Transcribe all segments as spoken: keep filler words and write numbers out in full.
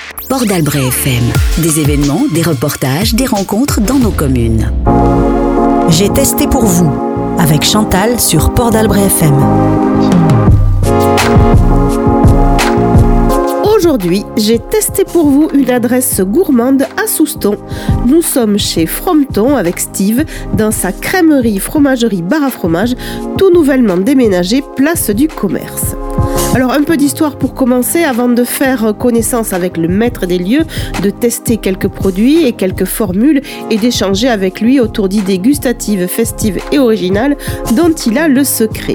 Port d'Albret F M. Des événements, des reportages, des rencontres dans nos communes. J'ai testé pour vous, avec Chantal sur Port d'Albret F M. Aujourd'hui, j'ai testé pour vous une adresse gourmande à Souston. Nous sommes chez Frometon avec Steve dans sa crèmerie, fromagerie, bar à fromage, tout nouvellement déménagé, place du commerce. Alors un peu d'histoire pour commencer avant de faire connaissance avec le maître des lieux, de tester quelques produits et quelques formules et d'échanger avec lui autour d'idées gustatives, festives et originales dont il a le secret.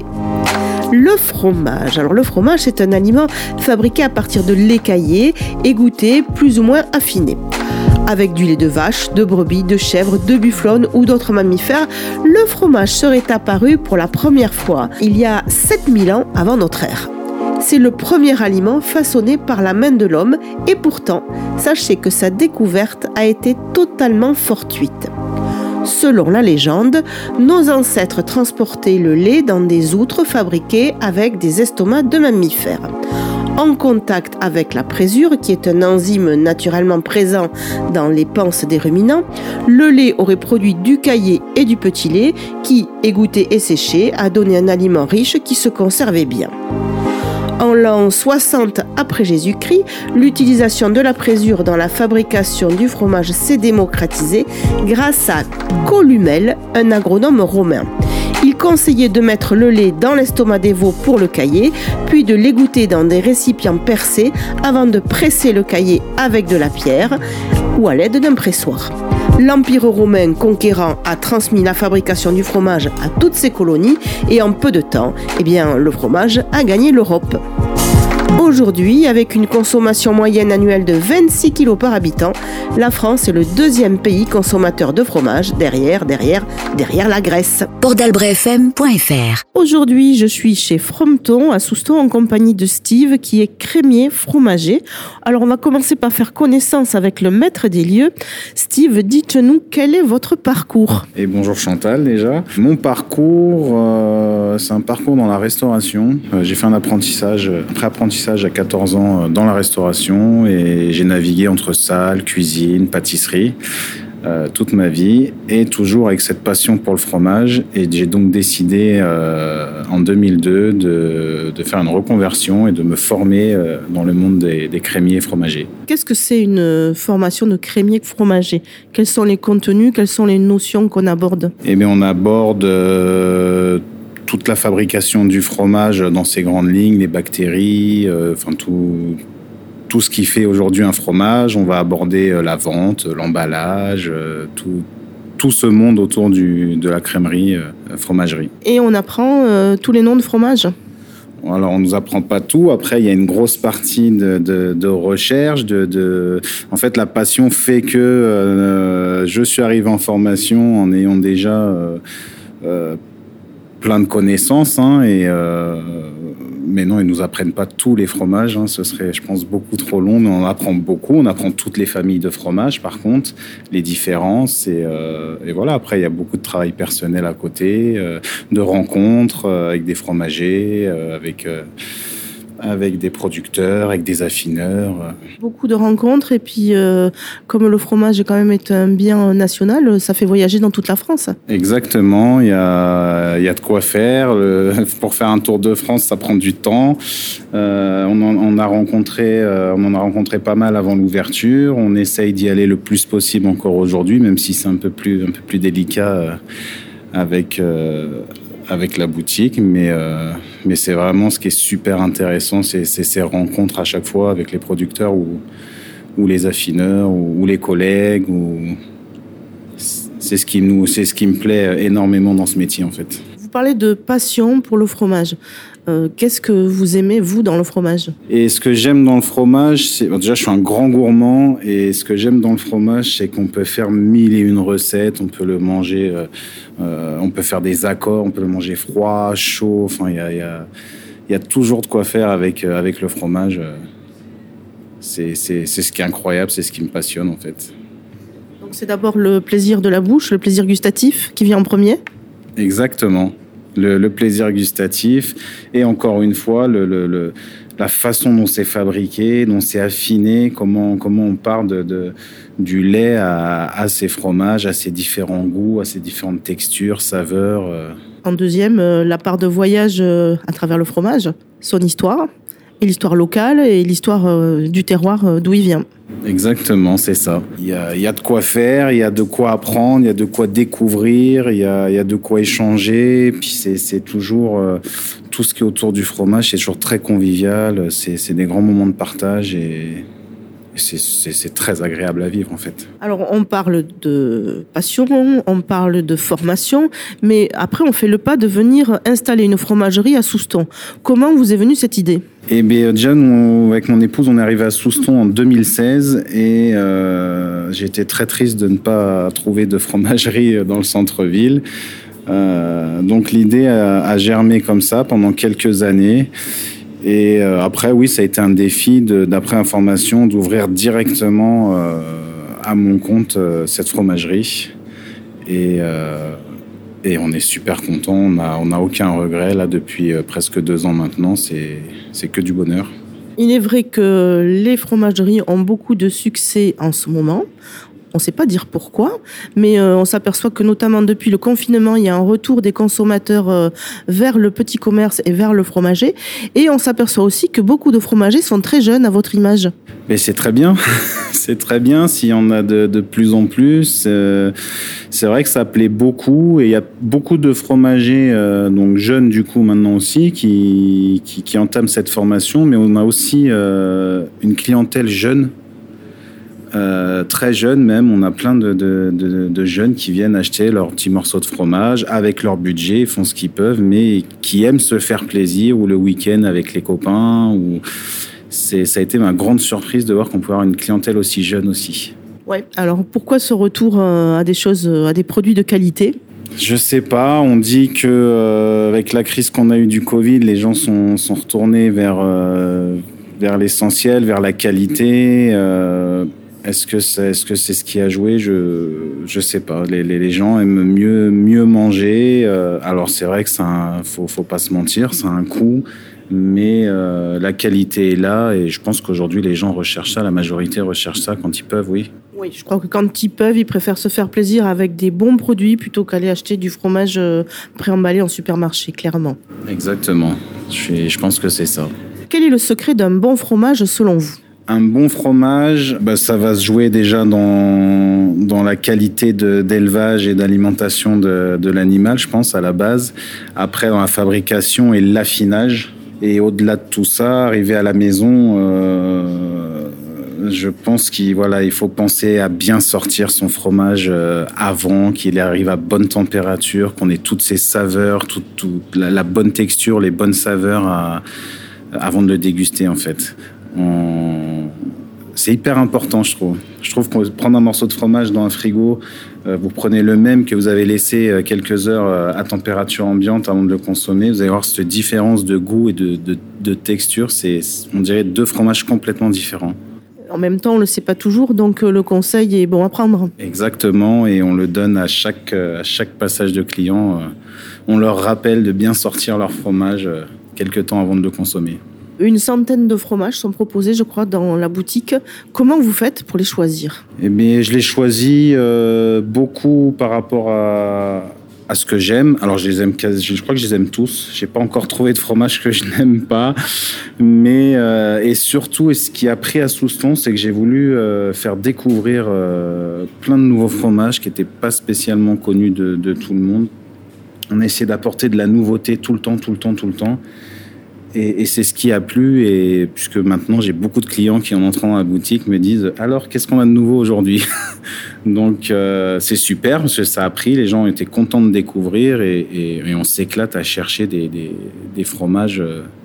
Le fromage. Alors le fromage, c'est un aliment fabriqué à partir de lait caillé, égoutté, plus ou moins affiné. Avec du lait de vache, de brebis, de chèvre, de bufflonne ou d'autres mammifères, le fromage serait apparu pour la première fois il y a sept mille ans avant notre ère. C'est le premier aliment façonné par la main de l'homme et pourtant, sachez que sa découverte a été totalement fortuite. Selon la légende, nos ancêtres transportaient le lait dans des outres fabriquées avec des estomacs de mammifères. En contact avec la présure, qui est un enzyme naturellement présent dans les panses des ruminants, le lait aurait produit du caillé et du petit lait qui, égoutté et séché, a donné un aliment riche qui se conservait bien. En l'an soixante après Jésus-Christ, l'utilisation de la présure dans la fabrication du fromage s'est démocratisée grâce à Columelle, un agronome romain. Il conseillait de mettre le lait dans l'estomac des veaux pour le cailler, puis de l'égoutter dans des récipients percés avant de presser le caillé avec de la pierre ou à l'aide d'un pressoir. L'Empire romain conquérant a transmis la fabrication du fromage à toutes ses colonies et en peu de temps, eh bien, le fromage a gagné l'Europe. Aujourd'hui, avec une consommation moyenne annuelle de vingt-six kilos par habitant, la France est le deuxième pays consommateur de fromage, derrière, derrière, derrière la Grèce. port d'albret f m point f r. Aujourd'hui, je suis chez Frometon, à Souston, en compagnie de Steve, qui est crémier fromager. Alors, on va commencer par faire connaissance avec le maître des lieux. Steve, dites-nous, quel est votre parcours ? Et bonjour Chantal, déjà. Mon parcours, euh, c'est un parcours dans la restauration. Euh, j'ai fait un apprentissage, pré-apprentissage à quatorze ans dans la restauration et j'ai navigué entre salle, cuisine, pâtisserie euh, toute ma vie et toujours avec cette passion pour le fromage. Et j'ai donc décidé euh, en deux mille deux de, de faire une reconversion et de me former euh, dans le monde des, des crémiers fromagers. Qu'est-ce que c'est une formation de crémier fromager ? Quels sont les contenus, quelles sont les notions qu'on aborde ? Eh bien, on aborde euh, toute la fabrication du fromage dans ses grandes lignes, les bactéries, euh, enfin tout, tout ce qui fait aujourd'hui un fromage. On va aborder euh, la vente, l'emballage, euh, tout, tout ce monde autour du, de la crèmerie, euh, fromagerie. Et on apprend euh, tous les noms de fromages ? Alors, on nous apprend pas tout. Après, il y a une grosse partie de, de, de recherche. De, de... En fait, la passion fait que euh, je suis arrivé en formation en ayant déjà euh, euh, plein de connaissances, hein, et euh, mais non, ils nous apprennent pas tous les fromages, hein, ce serait, je pense, beaucoup trop long, mais on apprend beaucoup, on apprend toutes les familles de fromages, par contre, les différences, et, euh, et voilà, après, il y a beaucoup de travail personnel à côté, euh, de rencontres euh, avec des fromagers, euh, avec... Euh, avec des producteurs, avec des affineurs. Beaucoup de rencontres et puis euh, comme le fromage quand même est un bien national, ça fait voyager dans toute la France. Exactement, il y a, il y a de quoi faire. Le, pour faire un tour de France, ça prend du temps. Euh, on, en, on, a rencontré, euh, on en a rencontré pas mal avant l'ouverture. On essaye d'y aller le plus possible encore aujourd'hui, même si c'est un peu plus, un peu plus délicat euh, avec... Euh, avec la boutique, mais, euh, mais c'est vraiment ce qui est super intéressant, c'est, c'est ces rencontres à chaque fois avec les producteurs ou, ou les affineurs ou, ou les collègues. Ou... C'est, ce qui nous, c'est ce qui me plaît énormément dans ce métier, en fait. Vous parlez de passion pour le fromage. Euh, qu'est-ce que vous aimez, vous, dans le fromage ? Et ce que j'aime dans le fromage, c'est... Bon, déjà, je suis un grand gourmand, et ce que j'aime dans le fromage, c'est qu'on peut faire mille et une recettes, on peut le manger, euh, euh, on peut faire des accords, on peut le manger froid, chaud, enfin, il y a, y a, y a toujours de quoi faire avec, euh, avec le fromage. C'est, c'est, c'est ce qui est incroyable, c'est ce qui me passionne, en fait. Donc c'est d'abord le plaisir de la bouche, le plaisir gustatif qui vient en premier ? Exactement. Le, le plaisir gustatif et encore une fois le, le, le, la façon dont c'est fabriqué, dont c'est affiné, comment, comment on part de, de, du lait à, à ces fromages, à ces différents goûts, à ces différentes textures, saveurs. En deuxième, euh, la part de voyage euh, à travers le fromage, son histoire, et l'histoire locale et l'histoire euh, du terroir euh, d'où il vient. Exactement, c'est ça. Il y a, il y a de quoi faire, il y a de quoi apprendre, il y a de quoi découvrir, il y a, il y a de quoi échanger. Puis c'est, c'est toujours euh, tout ce qui est autour du fromage, c'est toujours très convivial. C'est, c'est des grands moments de partage et, et c'est, c'est, c'est très agréable à vivre en fait. Alors on parle de passion, on parle de formation, mais après on fait le pas de venir installer une fromagerie à Souston. Comment vous est venue cette idée ? Eh bien, déjà, nous, avec mon épouse, on est arrivé à Souston en deux mille seize et euh, j'ai été très triste de ne pas trouver de fromagerie dans le centre-ville. Euh, donc l'idée a, a germé comme ça pendant quelques années. Et euh, après, oui, ça a été un défi, de, d'après information, d'ouvrir directement euh, à mon compte euh, cette fromagerie. Et... Euh, Et on est super content, on n'a on a aucun regret là depuis euh, presque deux ans maintenant, c'est, c'est que du bonheur. Il est vrai que les fromageries ont beaucoup de succès en ce moment. On ne sait pas dire pourquoi, mais euh, on s'aperçoit que notamment depuis le confinement, il y a un retour des consommateurs euh, vers le petit commerce et vers le fromager. Et on s'aperçoit aussi que beaucoup de fromagers sont très jeunes à votre image. Mais c'est très bien, c'est très bien s'il y en a de, de plus en plus. Euh, c'est vrai que ça plaît beaucoup et il y a beaucoup de fromagers, euh, donc jeunes du coup maintenant aussi, qui, qui, qui entament cette formation, mais on a aussi euh, une clientèle jeune. Euh, très jeunes même, on a plein de, de, de, de jeunes qui viennent acheter leur petit morceau de fromage avec leur budget, ils font ce qu'ils peuvent, mais qui aiment se faire plaisir ou le week-end avec les copains. Ou... C'est, ça a été ma grande surprise de voir qu'on pouvait avoir une clientèle aussi jeune aussi. Ouais. Alors pourquoi ce retour à des choses, à des produits de qualité ? Je sais pas, on dit que euh, avec la crise qu'on a eue du Covid, les gens sont, sont retournés vers, euh, vers l'essentiel, vers la qualité. Euh, Est-ce que c'est, est-ce que c'est ce qui a joué ? Je je sais pas. Les, les, les gens aiment mieux mieux manger. Euh, alors c'est vrai que ça faut faut pas se mentir, ça a un coût, mais euh, la qualité est là et je pense qu'aujourd'hui les gens recherchent ça. La majorité recherche ça quand ils peuvent, oui. Oui, je crois que quand ils peuvent, ils préfèrent se faire plaisir avec des bons produits plutôt qu'aller acheter du fromage préemballé en supermarché, clairement. Exactement. Je je pense que c'est ça. Quel est le secret d'un bon fromage selon vous ? Un bon fromage, bah, ça va se jouer déjà dans, dans la qualité de, d'élevage et d'alimentation de, de l'animal, je pense, à la base. Après, dans la fabrication et l'affinage. Et au-delà de tout ça, arriver à la maison, euh, je pense qu'il voilà, il faut penser à bien sortir son fromage euh, avant, qu'il arrive à bonne température, qu'on ait toutes ses saveurs, toute, toute la, la bonne texture, les bonnes saveurs à, avant de le déguster, en fait. On... C'est hyper important, je trouve. Je trouve qu'on prendre un morceau de fromage dans un frigo, euh, vous prenez le même que vous avez laissé quelques heures euh, à température ambiante avant de le consommer, vous allez voir cette différence de goût et de, de, de texture. C'est, on dirait deux fromages complètement différents. En même temps, on ne le sait pas toujours, donc euh, le conseil est bon à prendre. Exactement, et on le donne à chaque, euh, à chaque passage de client. Euh, on leur rappelle de bien sortir leur fromage euh, quelques temps avant de le consommer. Une centaine de fromages sont proposés, je crois, dans la boutique. Comment vous faites pour les choisir ? Eh bien, je les choisis euh, beaucoup par rapport à, à ce que j'aime. Alors, je les aime quasi, je crois que je les aime tous. J'ai pas encore trouvé de fromage que je n'aime pas. Mais, euh, et surtout, et ce qui a pris à Souston, c'est que j'ai voulu euh, faire découvrir euh, plein de nouveaux fromages qui n'étaient pas spécialement connus de, de tout le monde. On a essayé d'apporter de la nouveauté tout le temps, tout le temps, tout le temps. Et, et c'est ce qui a plu, et puisque maintenant j'ai beaucoup de clients qui en entrant dans la boutique me disent « Alors, qu'est-ce qu'on a de nouveau aujourd'hui ?» Donc euh, c'est super, parce que ça a pris, les gens ont été contents de découvrir, et, et, et on s'éclate à chercher des, des, des fromages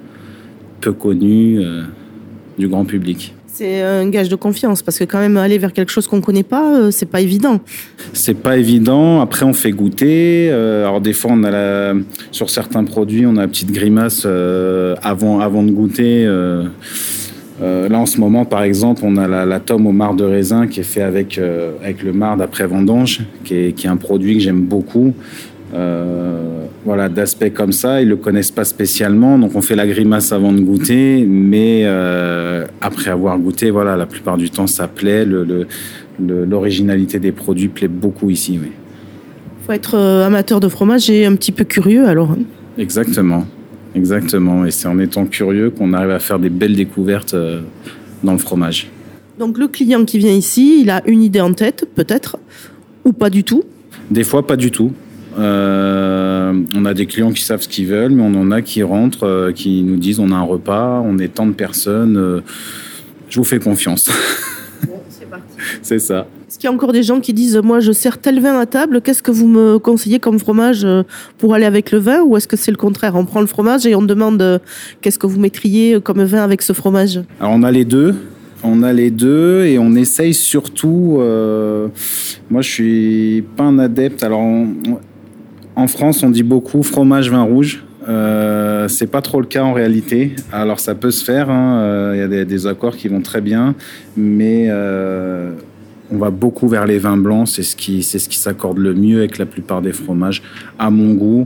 peu connus euh, du grand public. C'est un gage de confiance, parce que quand même aller vers quelque chose qu'on ne connaît pas, c'est pas évident. C'est pas évident. Après, on fait goûter. Euh, alors des fois, on a la... sur certains produits, on a la petite grimace euh, avant, avant de goûter. Euh, euh, là, en ce moment, par exemple, on a la, la tome au marc de raisin qui est fait avec, euh, avec le marc d'après vendange, qui est, qui est un produit que j'aime beaucoup. euh, voilà, d'aspects comme ça. Ils ne le connaissent pas spécialement, donc on fait la grimace avant de goûter, mais euh, après avoir goûté, voilà, la plupart du temps, ça plaît. Le, le, le, l'originalité des produits plaît beaucoup ici, oui. Il faut être euh, amateur de fromage et un petit peu curieux, alors. Hein. Exactement, exactement. Et c'est en étant curieux qu'on arrive à faire des belles découvertes euh, dans le fromage. Donc le client qui vient ici, il a une idée en tête, peut-être, ou pas du tout? Des fois, pas du tout. Euh, on a des clients qui savent ce qu'ils veulent, mais on en a qui rentrent, euh, qui nous disent on a un repas, on est tant de personnes, euh, je vous fais confiance. Bon, c'est parti. C'est ça. Est-ce qu'il y a encore des gens qui disent moi je sers tel vin à table, qu'est-ce que vous me conseillez comme fromage pour aller avec le vin, ou est-ce que c'est le contraire, on prend le fromage et on demande qu'est-ce que vous mettriez comme vin avec ce fromage? Alors on a les deux. On a les deux et on essaye surtout. Euh, moi, je suis pas un adepte. Alors, on, en France, on dit beaucoup fromage, vin rouge. Euh, c'est pas trop le cas en réalité. Alors, ça peut se faire. Il hein. y a des, des accords qui vont très bien, mais euh, on va beaucoup vers les vins blancs. C'est ce qui, c'est ce qui s'accorde le mieux avec la plupart des fromages, à mon goût.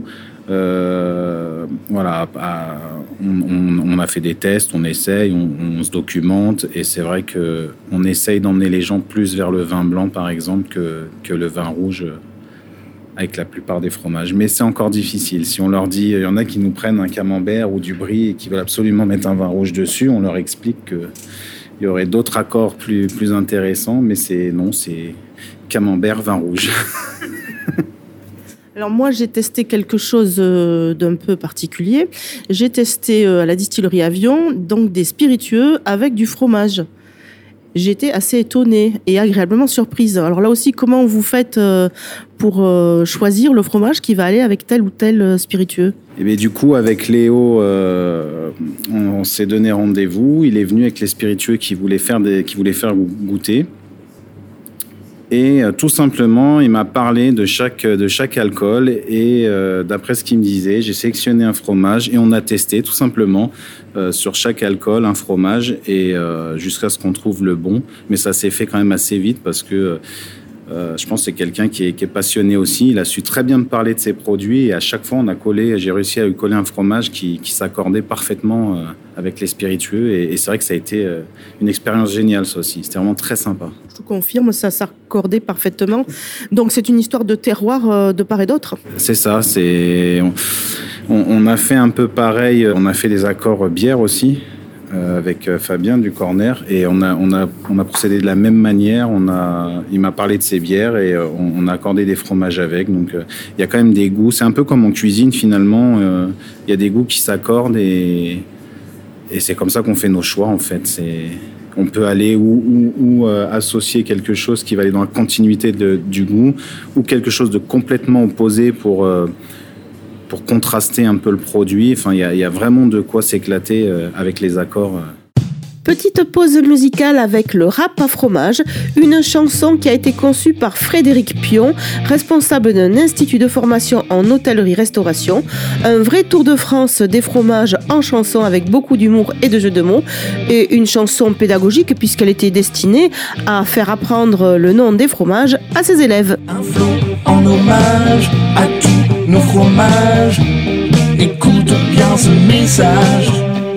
Euh, voilà, à, on, on, on a fait des tests, on essaye, on, on se documente, et c'est vrai que on essaye d'emmener les gens plus vers le vin blanc, par exemple, que, que le vin rouge avec la plupart des fromages. Mais c'est encore difficile. Si on leur dit, il y en a qui nous prennent un camembert ou du brie et qui veulent absolument mettre un vin rouge dessus, on leur explique que il y aurait d'autres accords plus, plus intéressants, mais c'est non, c'est camembert, vin rouge. Alors moi, j'ai testé quelque chose d'un peu particulier. J'ai testé à la distillerie Avion, donc des spiritueux avec du fromage. J'étais assez étonnée et agréablement surprise. Alors là aussi, comment vous faites pour choisir le fromage qui va aller avec tel ou tel spiritueux? Et bien du coup, avec Léo, euh, on, on s'est donné rendez-vous. Il est venu avec les spiritueux qu'il voulait faire, des, qu'il voulait faire goûter. Et euh, tout simplement, il m'a parlé de chaque, de chaque alcool et euh, d'après ce qu'il me disait, j'ai sélectionné un fromage et on a testé tout simplement euh, sur chaque alcool un fromage et euh, jusqu'à ce qu'on trouve le bon. Mais ça s'est fait quand même assez vite parce que euh, je pense que c'est quelqu'un qui est, qui est passionné aussi. Il a su très bien me parler de ses produits et à chaque fois, on a collé, j'ai réussi à lui coller un fromage qui, qui s'accordait parfaitement euh, avec les spiritueux. Et, et c'est vrai que ça a été euh, une expérience géniale, ça aussi. C'était vraiment très sympa. Je vous confirme, ça s'accordait parfaitement. Donc c'est une histoire de terroir euh, de part et d'autre. C'est ça. C'est on, on, on a fait un peu pareil. On a fait des accords bière aussi euh, avec Fabien du Corner et on a on a on a procédé de la même manière. On a il m'a parlé de ses bières et euh, on, on a accordé des fromages avec. Donc il euh, y a quand même des goûts. C'est un peu comme en cuisine finalement. Il euh, y a des goûts qui s'accordent et et c'est comme ça qu'on fait nos choix en fait. C'est On peut aller ou, ou, ou euh, associer quelque chose qui va aller dans la continuité de, du goût ou quelque chose de complètement opposé pour, euh, pour contraster un peu le produit. Enfin, il y, y a vraiment de quoi s'éclater euh, avec les accords. Euh. Petite pause musicale avec le rap à fromage, une chanson qui a été conçue par Frédéric Pion, responsable d'un institut de formation en hôtellerie-restauration. Un vrai tour de France des fromages en chanson avec beaucoup d'humour et de jeux de mots. Et une chanson pédagogique puisqu'elle était destinée à faire apprendre le nom des fromages à ses élèves. Un flot en hommage à tous nos fromages. Écoute bien ce message.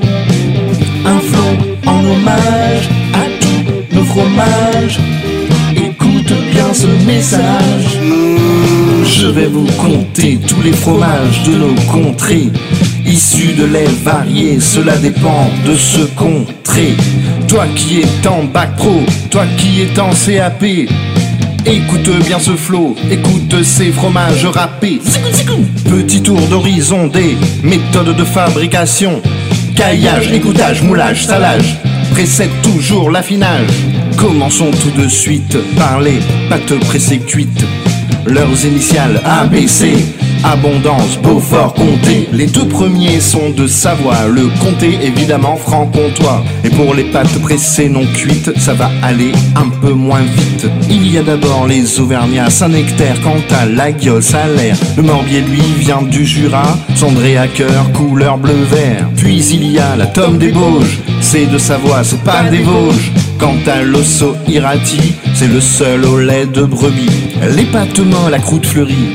Un flot en hommage à tous nos fromages. Écoute bien ce message. Je vais vous conter tous les fromages de nos contrées. Issus de lait variés, cela dépend de ce qu'on traite. Toi qui es en bac pro, toi qui es en C A P, écoute bien ce flow, écoute ces fromages râpés. Petit tour d'horizon des méthodes de fabrication. Caillage, égouttage, moulage, salage, précède toujours l'affinage. Commençons tout de suite par les pâtes pressées cuites. Leurs initiales A B C, Abondance, Beaufort, Comté. Les deux premiers sont de Savoie, le Comté évidemment franc-comtois. Et pour les pâtes pressées non cuites, ça va aller un peu moins vite. Il y a d'abord les Auvergnats, Saint-Nectaire, Cantal, la Gueule, Salaire. Le Morbier lui vient du Jura, cendré à cœur, couleur bleu-vert. Puis il y a la Tome des Bauges, c'est de Savoie, c'est pas des Vosges. Quant à l'osso irati, c'est le seul au lait de brebis. Les pâtes molles à croûte fleurie,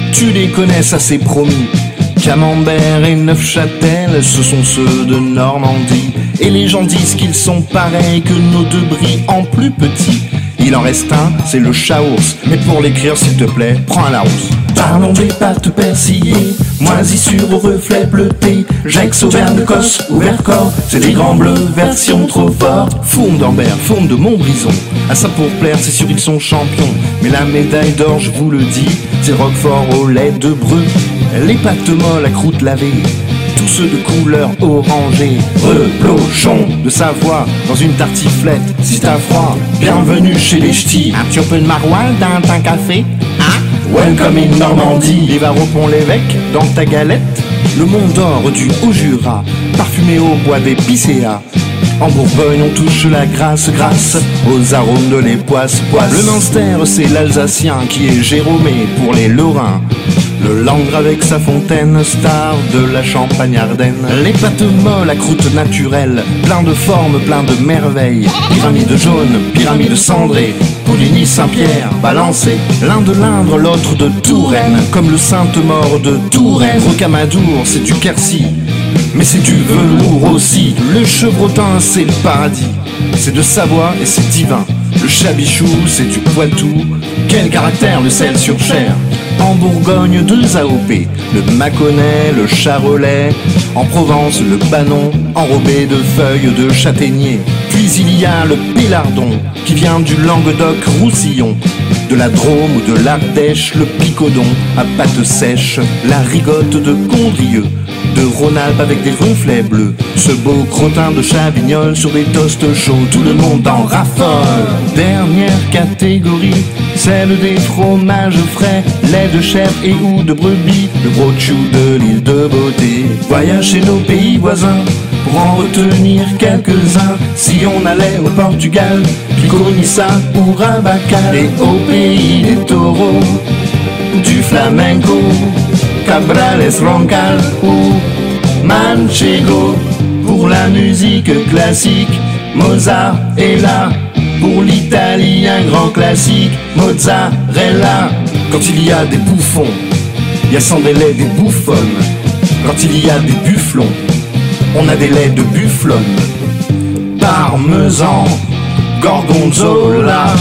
tu les connais, ça c'est promis. Camembert et Neufchâtel, ce sont ceux de Normandie. Et les gens disent qu'ils sont pareils que nos deux bris en plus petit. Il en reste un, c'est le chaours. Mais pour l'écrire, s'il te plaît, prends un Larousse. Parlons des pâtes persillées, moisissures au reflet bleuté, Gex, Auvergne, Cosse ou Vercors, c'est des grands bleus, version trop fort. Fourme d'Ambert, fourme de Montbrison, à ça pour plaire, c'est sûr ils sont champions. Mais la médaille d'or, je vous le dis, c'est Roquefort au lait de Breu. Les pâtes molles à croûte lavée, tous ceux de couleur orangée. Replochons de Savoie dans une tartiflette, si t'as froid, bienvenue chez les ch'tis. Un petit peu de maroilles dans un café, hein? Welcome in Normandie, les varros pont l'évêque dans ta galette. Le Mont d'Or du Haut-Jura, parfumé au bois d'épicéa. En Bourgogne on touche la grâce grâce aux arômes de les poisses poisses. Le Munster c'est l'Alsacien qui est Jérômé pour les Lorrains. Le Langres avec sa fontaine, star de la Champagne-Ardenne. Les pâtes molles à croûte naturelle, plein de formes, plein de merveilles. Pyramide jaune, pyramide cendrée, Pouligny, Saint-Pierre, balancé. L'un de l'Indre, l'autre de Touraine, comme le Sainte-Maure de Touraine. Rocamadour, c'est du Quercy, mais c'est du velours aussi. Le Chevrotin, c'est le paradis, c'est de Savoie et c'est divin. Le Chabichou, c'est du Poitou, quel caractère le sel sur chair. En Bourgogne, deux A O P, le Mâconnais, le Charolais. En Provence, le Banon, enrobé de feuilles de châtaignier. Puis il y a le Pélardon, qui vient du Languedoc-Roussillon. De la Drôme ou de l'Ardèche, le Picodon à pâte sèche. La rigotte de Condrieu, de Rhône-Alpes avec des reflets bleus. Ce beau crottin de Chavignol sur des toasts chauds, tout le monde en raffole. Dernière catégorie, celle des fromages frais, lait de chèvre et ou de brebis, le gros chou de l'île de Beauté. Voyage chez nos pays voisins, pour en retenir quelques-uns. Si on allait au Portugal, Piconissa ou Rabacal. Et au pays des taureaux, du flamenco, Cabrales, Roncal ou Manchego. Pour la musique classique, Mozart est là. Pour l'Italie, un grand classique, mozzarella. Quand il y a des bouffons, il y a sans délai des bouffonnes. Quand il y a des bufflons, on a des laits de bufflonne. Parmesan, gorgonzola,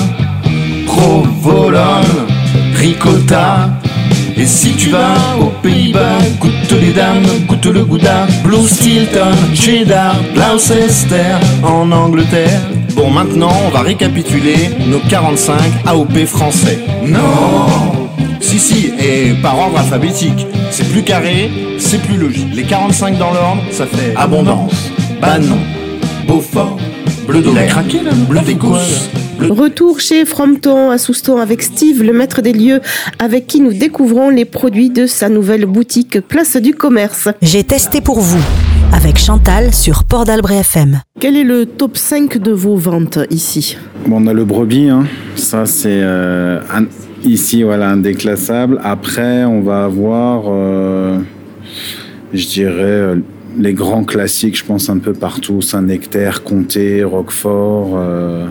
provolone, ricotta. Et si tu vas aux Pays-Bas, goûte les dames, goûte le gouda, Blue Stilton, cheddar, Gloucester en Angleterre. Bon, maintenant, on va récapituler nos quarante-cinq A O P français. Non! Si, si, et par ordre alphabétique. C'est plus carré, c'est plus logique. Les quarante-cinq dans l'ordre, ça fait Abondance, Banon, Beaufort, Bleu d'Auvergne, Bleu d'Écosse. Retour chez Frometon à Souston avec Steve, le maître des lieux, avec qui nous découvrons les produits de sa nouvelle boutique Place du Commerce. J'ai testé pour vous, avec Chantal sur Port d'Albret F M. Quel est le top cinq de vos ventes ici ? Bon, on a le brebis, hein. Ça c'est euh, un, ici voilà, indéclassable. Après, on va avoir, euh, je dirais, euh, les grands classiques, je pense un peu partout, Saint-Nectaire, Comté, Roquefort. Euh,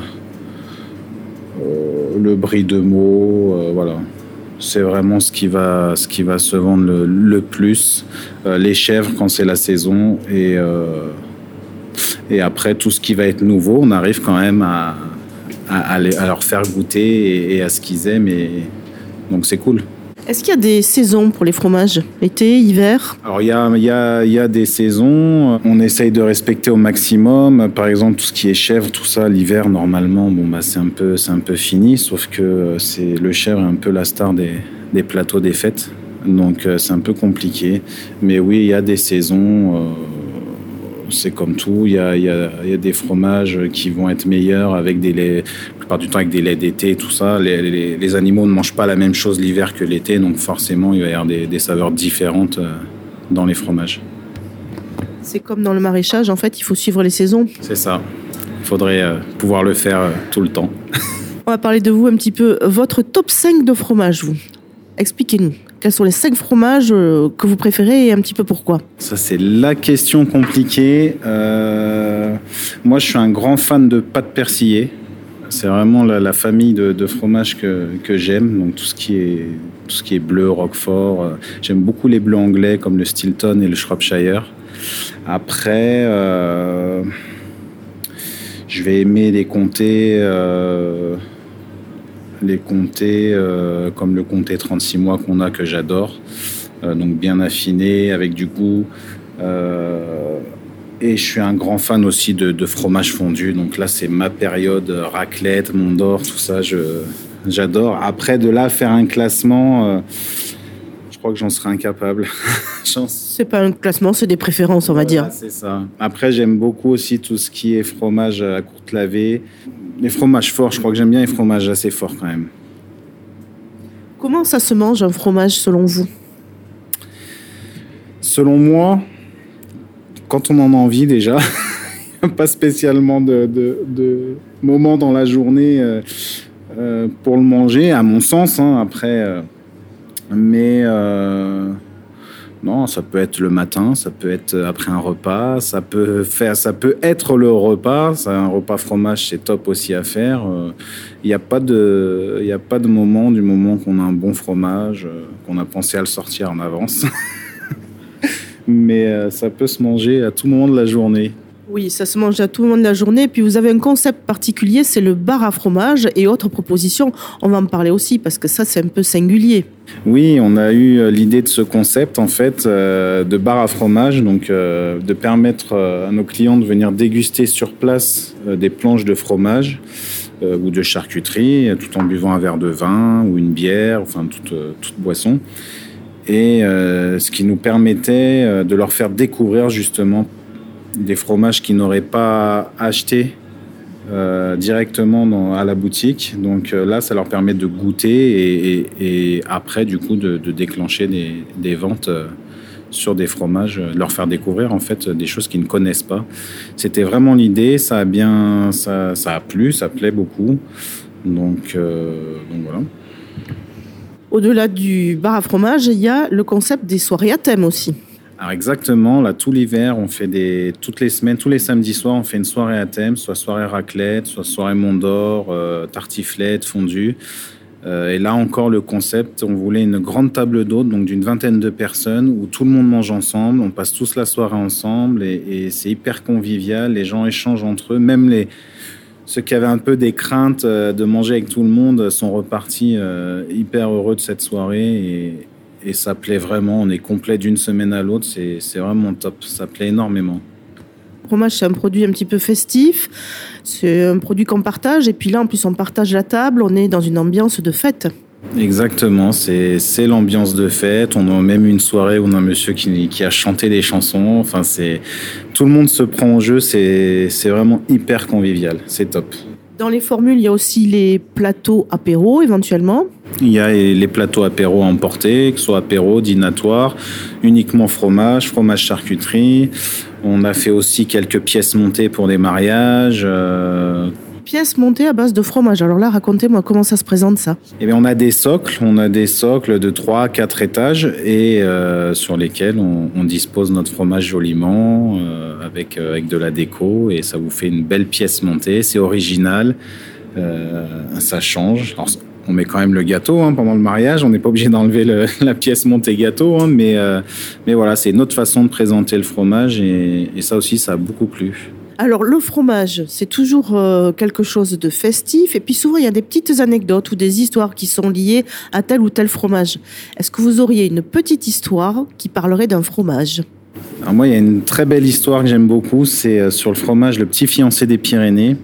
le brie de Meaux, euh, voilà. C'est vraiment ce qui va, ce qui va se vendre le, le plus. Euh, les chèvres quand c'est la saison et, euh, et après tout ce qui va être nouveau, on arrive quand même à, à, à, les, à leur faire goûter et, et à ce qu'ils aiment. Et, donc c'est cool. Est-ce qu'il y a des saisons pour les fromages ? Été, hiver ? Alors il y a, y, a, y a des saisons, on essaye de respecter au maximum. Par exemple, tout ce qui est chèvre, tout ça, l'hiver, normalement, bon, bah, c'est, un peu, c'est un peu fini, sauf que c'est, le chèvre est un peu la star des, des plateaux des fêtes. Donc c'est un peu compliqué. Mais oui, il y a des saisons, euh, c'est comme tout. Il y a, y, a, y a des fromages qui vont être meilleurs avec des laits, la plupart du temps avec des laits d'été et tout ça. Les, les, les animaux ne mangent pas la même chose l'hiver que l'été, donc forcément il va y avoir des, des saveurs différentes dans les fromages. C'est comme dans le maraîchage, en fait, il faut suivre les saisons. C'est ça. Il faudrait euh, pouvoir le faire euh, tout le temps. On va parler de vous un petit peu. Votre top cinq de fromages, vous. Expliquez-nous. Quels sont les cinq fromages que vous préférez et un petit peu pourquoi ? Ça, c'est la question compliquée. Euh, moi, je suis un grand fan de pâtes persillées. C'est vraiment la, la famille de, de fromages que, que j'aime. Donc tout ce qui est, tout ce qui est bleu, Roquefort. J'aime beaucoup les bleus anglais comme le Stilton et le Shropshire. Après, euh, je vais aimer les comtés, euh, les comtés euh, comme le comté trente-six mois qu'on a, que j'adore. Euh, donc bien affiné, avec du goût. Euh, et je suis un grand fan aussi de, de fromage fondu. Donc là, c'est ma période raclette, Mont d'Or, tout ça, je, j'adore. Après, de là, faire un classement, euh, je crois que j'en serais incapable. C'est pas un classement, c'est des préférences, on va voilà, dire. C'est ça. Après, j'aime beaucoup aussi tout ce qui est fromage à courte lavée. Les fromages forts, je crois que j'aime bien les fromages assez forts quand même. Comment ça se mange un fromage selon vous ? Selon moi, quand on en a envie déjà, pas spécialement de, de, de moments dans la journée euh, euh, pour le manger, à mon sens, hein, après. Euh, mais euh, non, ça peut être le matin, ça peut être après un repas, ça peut faire, ça peut être le repas. Ça, un repas fromage, c'est top aussi à faire. Il euh, n'y a pas de, il y a pas de moment du moment qu'on a un bon fromage, euh, qu'on a pensé à le sortir en avance. Mais euh, ça peut se manger à tout moment de la journée. Oui, ça se mange à tout moment de la journée. Puis vous avez un concept particulier, c'est le bar à fromage et autres propositions. On va en parler aussi parce que ça, c'est un peu singulier. Oui, on a eu l'idée de ce concept, en fait, euh, de bar à fromage, donc euh, de permettre euh, à nos clients de venir déguster sur place euh, des planches de fromage euh, ou de charcuterie, tout en buvant un verre de vin ou une bière, enfin toute, euh, toute boisson. Et euh, ce qui nous permettait euh, de leur faire découvrir justement des fromages qu'ils n'auraient pas achetés euh, directement dans, à la boutique. Donc euh, là, ça leur permet de goûter et, et, et après, du coup, de, de déclencher des, des ventes euh, sur des fromages, euh, leur faire découvrir en fait des choses qu'ils ne connaissent pas. C'était vraiment l'idée. Ça a bien, ça, ça a plu, ça plaît beaucoup. Donc, euh, donc voilà. Au-delà du bar à fromage, il y a le concept des soirées à thème aussi. Alors exactement, là tout l'hiver, on fait des toutes les semaines, tous les samedis soirs, on fait une soirée à thème, soit soirée raclette, soit soirée Mont d'Or, euh, tartiflette, fondue. Euh, et là encore le concept, on voulait une grande table d'hôtes, donc d'une vingtaine de personnes, où tout le monde mange ensemble, on passe tous la soirée ensemble et, et c'est hyper convivial. Les gens échangent entre eux, même les ceux qui avaient un peu des craintes de manger avec tout le monde sont repartis euh, hyper heureux de cette soirée et, et ça plaît vraiment. On est complet d'une semaine à l'autre, c'est, c'est vraiment top. Ça plaît énormément. Le fromage, c'est un produit un petit peu festif, c'est un produit qu'on partage et puis là, en plus, on partage la table, on est dans une ambiance de fête. Exactement, c'est, c'est l'ambiance de fête. On a même une soirée où on a un monsieur qui, qui a chanté des chansons. Enfin, c'est, tout le monde se prend au jeu, c'est, c'est vraiment hyper convivial, c'est top. Dans les formules, il y a aussi les plateaux apéro éventuellement. Il y a les plateaux apéro à emporter, que ce soit apéro, dînatoire, uniquement fromage, fromage charcuterie. On a fait aussi quelques pièces montées pour des mariages. Euh... Pièces montées à base de fromage. Alors là, racontez-moi comment ça se présente ça. Eh bien, on a des socles, on a des socles de trois à quatre étages et euh, sur lesquels on, on dispose notre fromage joliment euh, avec, euh, avec de la déco et ça vous fait une belle pièce montée. C'est original, euh, ça change. Alors, on met quand même le gâteau hein, pendant le mariage, on n'est pas obligé d'enlever le, la pièce montée gâteau, hein, mais, euh, mais voilà, c'est une autre façon de présenter le fromage et, et ça aussi, ça a beaucoup plu. Alors, le fromage, c'est toujours euh, quelque chose de festif. Et puis souvent, il y a des petites anecdotes ou des histoires qui sont liées à tel ou tel fromage. Est-ce que vous auriez une petite histoire qui parlerait d'un fromage ? Alors moi, il y a une très belle histoire que j'aime beaucoup. C'est sur le fromage Le Petit Fiancé des Pyrénées.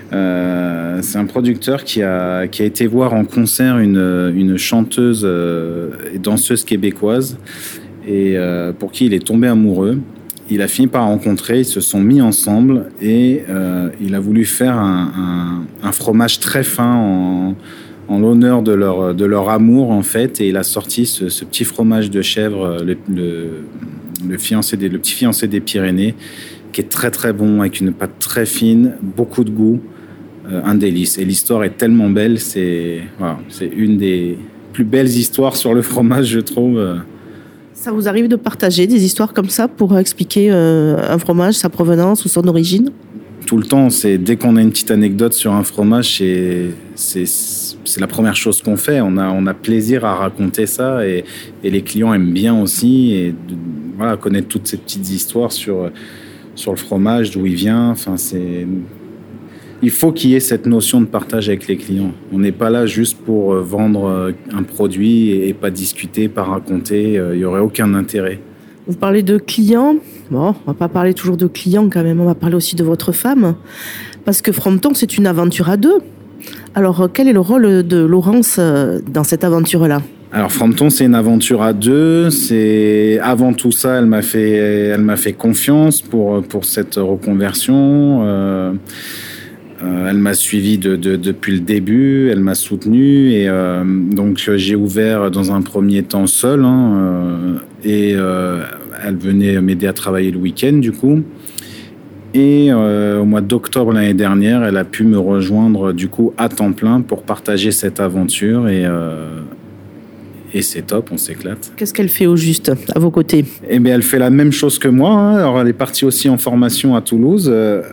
Euh, c'est un producteur qui a, qui a été voir en concert une, une chanteuse euh, et danseuse québécoise et euh, pour qui il est tombé amoureux. Il a fini par rencontrer, ils se sont mis ensemble et euh, il a voulu faire un, un, un fromage très fin en, en l'honneur de leur, de leur amour en fait. Et il a sorti ce, ce petit fromage de chèvre, le, le, le, fiancé des, le petit fiancé des Pyrénées, qui est très très bon, avec une pâte très fine, beaucoup de goût, euh, un délice. Et l'histoire est tellement belle, c'est, voilà, c'est une des plus belles histoires sur le fromage, je trouve. Ça vous arrive de partager des histoires comme ça pour expliquer euh, un fromage, sa provenance ou son origine ? tout le temps. C'est, dès qu'on a une petite anecdote sur un fromage, c'est, c'est, c'est la première chose qu'on fait. On a, on a plaisir à raconter ça et, et les clients aiment bien aussi. Et de, voilà, connaître toutes ces petites histoires sur, sur le fromage, d'où il vient. Enfin, c'est... Il faut qu'il y ait cette notion de partage avec les clients. On n'est pas là juste pour vendre un produit et pas discuter, pas raconter. Il n'y aurait aucun intérêt. Vous parlez de clients. Bon, on ne va pas parler toujours de clients quand même. On va parler aussi de votre femme. Parce que Frometon, c'est une aventure à deux. Alors, quel est le rôle de Laurence dans cette aventure-là ? Alors, Frometon, c'est une aventure à deux. C'est, avant tout ça, elle m'a fait, elle m'a fait confiance pour, pour cette reconversion. Euh, Euh, elle m'a suivi de, de, depuis le début, elle m'a soutenu et euh, donc j'ai ouvert dans un premier temps seul hein, euh, et euh, elle venait m'aider à travailler le week-end du coup. Et euh, au mois d'octobre l'année dernière, elle a pu me rejoindre du coup à temps plein pour partager cette aventure et euh, Et c'est top, on s'éclate. Qu'est-ce qu'elle fait au juste, à vos côtés ? Eh bien, elle fait la même chose que moi. Hein. Alors, elle est partie aussi en formation à Toulouse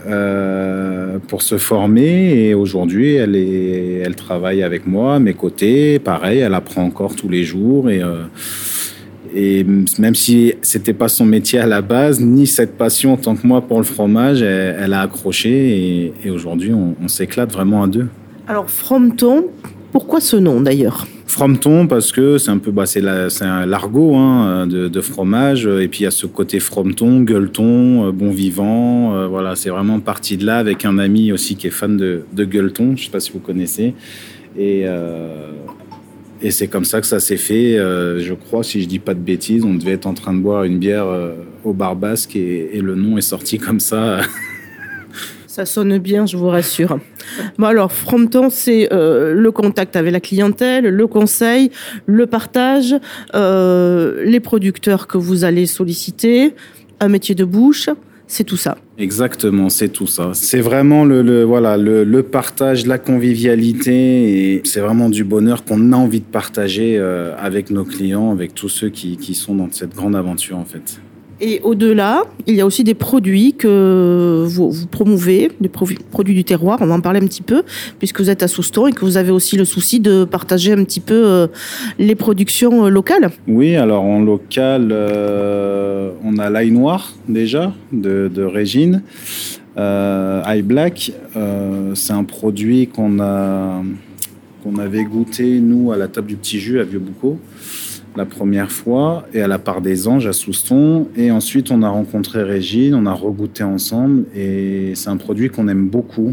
euh, pour se former. Et aujourd'hui, elle, est, elle travaille avec moi, à mes côtés. Pareil, elle apprend encore tous les jours. Et, euh, et même si c'était pas son métier à la base, ni cette passion en tant que moi pour le fromage, elle, elle a accroché. Et, et aujourd'hui, on, on s'éclate vraiment à deux. Alors, Frometon, pourquoi ce nom d'ailleurs ? Frometon parce que c'est un peu bah, c'est, la, c'est un l'argot hein, de, de fromage et puis il y a ce côté frometon, gueuleton, bon vivant euh, voilà c'est vraiment parti de là avec un ami aussi qui est fan de, de gueuleton, je sais pas si vous connaissez et euh, et c'est comme ça que ça s'est fait euh, je crois si je dis pas de bêtises on devait être en train de boire une bière euh, au bar basque et, et le nom est sorti comme ça. Ça sonne bien, je vous rassure. Bon alors, Frometon, c'est euh, le contact avec la clientèle, le conseil, le partage, euh, les producteurs que vous allez solliciter, un métier de bouche, c'est tout ça. Exactement, c'est tout ça. C'est vraiment le, le voilà le, le partage, la convivialité et c'est vraiment du bonheur qu'on a envie de partager euh, avec nos clients, avec tous ceux qui, qui sont dans cette grande aventure en fait. Et au-delà, il y a aussi des produits que vous, vous promouvez, des pro- produits du terroir, on va en parler un petit peu, puisque vous êtes à Souston et que vous avez aussi le souci de partager un petit peu euh, les productions euh, locales. Oui, alors en local, euh, on a l'ail noir déjà, de, de Régine. Euh, Ail Black, euh, c'est un produit qu'on, a, qu'on avait goûté, nous, à la table du Petit Jus à Vieux-Boucau. La première fois, et à la part des Anges à Souston. Et ensuite, on a rencontré Régine, on a regoûté ensemble, et c'est un produit qu'on aime beaucoup,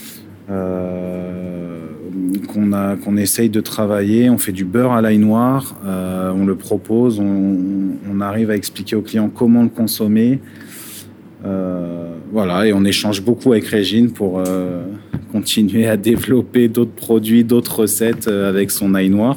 euh, qu'on, a, qu'on essaye de travailler. On fait du beurre à l'ail noir, euh, on le propose, on, on arrive à expliquer aux clients comment le consommer. Euh, voilà, et on échange beaucoup avec Régine pour euh, continuer à développer d'autres produits, d'autres recettes euh, avec son ail noir.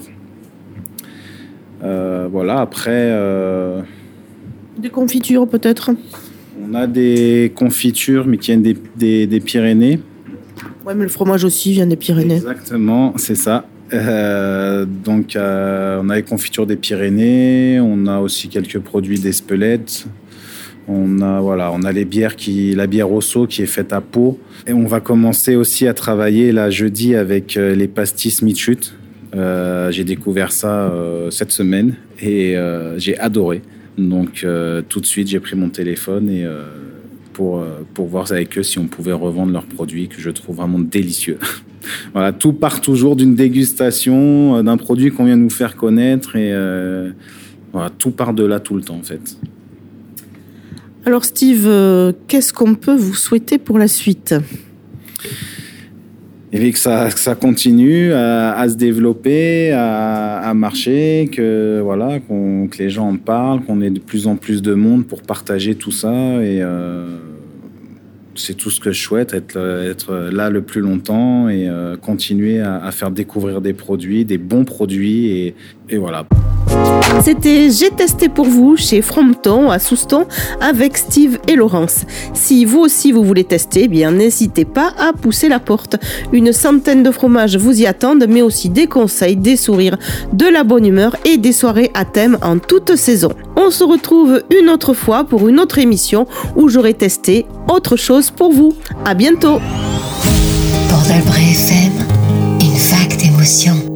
Euh, voilà, après... Euh, des confitures peut-être ? On a des confitures, mais qui viennent des, des, des Pyrénées. Oui, mais le fromage aussi vient des Pyrénées. Exactement, c'est ça. Euh, donc, euh, on a les confitures des Pyrénées, on a aussi quelques produits d'Espelette. On a, voilà, on a les bières qui, la bière Rosso qui est faite à Pau. Et on va commencer aussi à travailler là, jeudi avec euh, les pastis Mitchut. Euh, j'ai découvert ça euh, cette semaine et euh, j'ai adoré. Donc euh, tout de suite, j'ai pris mon téléphone et, euh, pour, euh, pour voir avec eux si on pouvait revendre leurs produits que je trouve vraiment délicieux. Voilà, tout part toujours d'une dégustation, euh, d'un produit qu'on vient nous faire connaître et euh, voilà, tout part de là tout le temps en fait. Alors Steve, euh, qu'est-ce qu'on peut vous souhaiter pour la suite ? Et puis que ça, que ça continue à, à se développer, à, à marcher, que, voilà, qu'on, que les gens en parlent, qu'on ait de plus en plus de monde pour partager tout ça. Et euh, c'est tout ce que je souhaite, être, être là le plus longtemps et euh, continuer à, à faire découvrir des produits, des bons produits. Et, et voilà. C'était J'ai testé pour vous chez Frometon à Souston avec Steve et Laurence. Si vous aussi vous voulez tester, eh bien n'hésitez pas à pousser la porte. Une centaine de fromages vous y attendent, mais aussi des conseils, des sourires, de la bonne humeur et des soirées à thème en toute saison. On se retrouve une autre fois pour une autre émission où j'aurai testé autre chose pour vous. À bientôt. Port d'Albret F M, une vague d'émotions.